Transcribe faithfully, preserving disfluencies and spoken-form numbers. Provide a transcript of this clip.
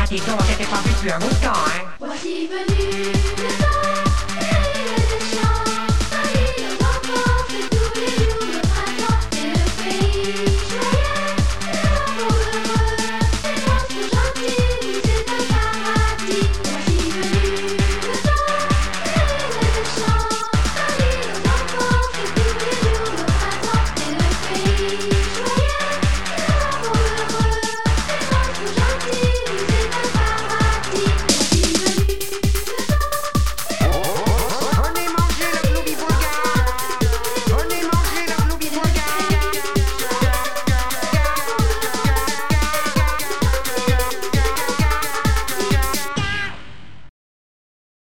petit tour, t'étais pas vu depuis un bout de temps, hein? Voici venu